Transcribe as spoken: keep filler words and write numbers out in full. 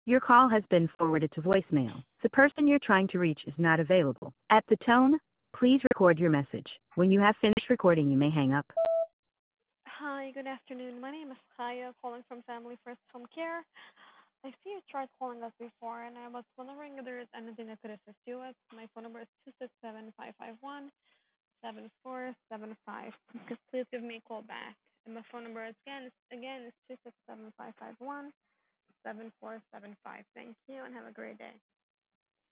Your call has been forwarded to voicemail. The person you're trying to reach is not available. At the tone, please record your message. When you have finished recording, you may hang up. Hi, good afternoon. My name is Kaya, calling from Family First Home Care. I see you tried calling us before, and I was wondering if there is anything I could assist you with. My phone number is two six seven, five five one, seven four seven five. Please please give me a call back. And my phone number is again, is, again is two six seven, five five one, seven four seven five. Thank you, and have a great day.